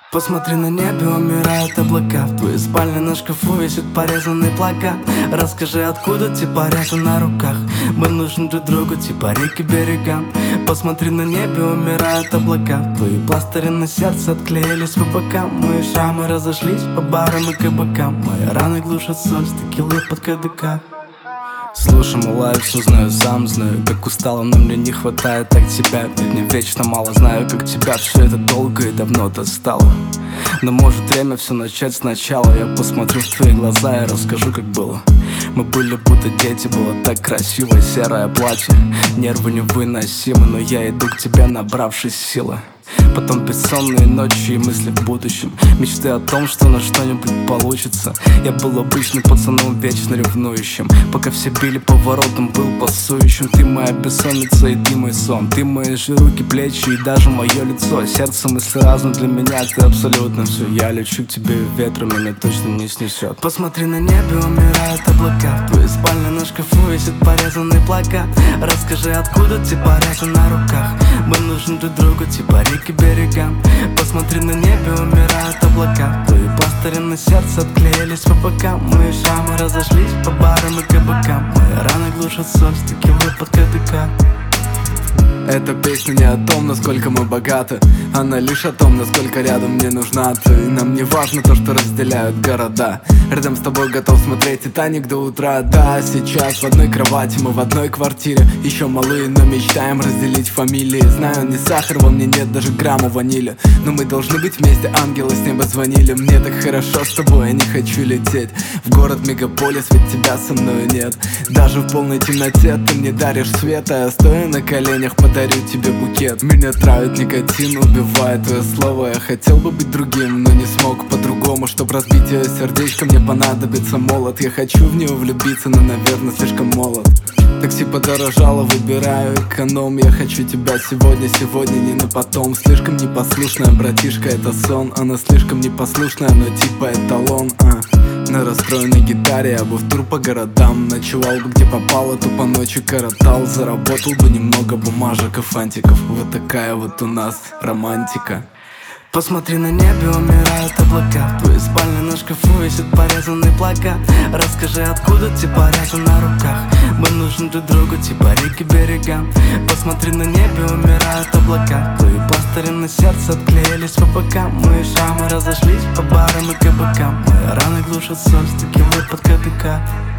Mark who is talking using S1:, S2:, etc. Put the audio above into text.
S1: Посмотри на небе, умирают облака. В твоей спальне на шкафу висит порезанный плакат. Расскажи, откуда те порезы на руках. Мы нужны друг другу, типа реки берегам. Посмотри на небе, умирают облака. Твои пластыри на сердце отклеились по бокам. Мои шрамы разошлись по барам и кабакам. Мои раны глушат соль, с текилой под КДК. Слушай, малая, все знаю, сам знаю, как устала, но мне не хватает так тебя. Ведь мне вечно мало, знаю, как тебя. Все это долго и давно достало. Но может время все начать сначала. Я посмотрю в твои глаза и расскажу, как было. Мы были будто дети, было так красиво. Серое платье, нервы невыносимы, но я иду к тебе, набравшись силы. Потом бессонные ночи и мысли в будущем. Мечты о том, что на что-нибудь получится. Я был обычным пацаном, вечно ревнующим. Пока все били по воротам, был пасующим. Ты моя бессонница и ты мой сон. Ты мои же руки, плечи и даже мое лицо. Сердце, мысли разум для меня, ты абсолютно все. Я лечу к тебе, ветру меня точно не снесет. Посмотри на небе, умирают облака. В твоей спальне на шкафу висит порезанный плакат. Расскажи, откуда те порезы на руках. Мы нужны друг другу, типа реки берегам. Посмотри на небе, умирают облака. Твои пластыри на сердце отклеились по бокам. Мои шрамы разошлись по барам и кабакам. Мои раны глушат соль, с текилой под КДК.
S2: Эта песня не о том, насколько мы богаты. Она лишь о том, насколько рядом мне нужна ты. И нам не важно то, что разделяют города. Рядом с тобой готов смотреть «Титаник» до утра. Да, сейчас в одной кровати, мы в одной квартире. Еще малые, но мечтаем разделить фамилии. Знаю, не сахар, во мне нет даже грамма ванили. Но мы должны быть вместе, ангелы с неба звонили. Мне так хорошо с тобой, я не хочу лететь в город мегаполис, ведь тебя со мной нет. Даже в полной темноте ты мне даришь свет. А я стою на коленях, подарю тебе букет. Меня травит никотин, убивает твое слово. Я хотел бы быть другим, но не смог по-другому. Чтоб разбить ее сердечко, мне понадобится молот. Я хочу в нее влюбиться, но, наверное, слишком молод. Такси подорожало, выбираю эконом. Я хочу тебя сегодня, сегодня, не на потом. Слишком непослушная, братишка, это сон. Она слишком непослушная, но типа эталон. На расстроенной гитаре я бы в тур по городам. Ночевал бы где попало, тупо ночи коротал. Заработал бы немного бумажек и фантиков. Вот такая вот у нас романтика.
S1: Посмотри на небе, умирают облака. В твоей спальне на шкафу висит порезанный плакат. Расскажи, откуда те порезы на руках. Мы нужны друг другу, типа реки берегам. Посмотри на небе, умирают облака. Твои пластыри на сердце отклеились по бокам. Мои шрамы разошлись по барам и кабакам. Мои раны глушат соль, с текилой под КДК.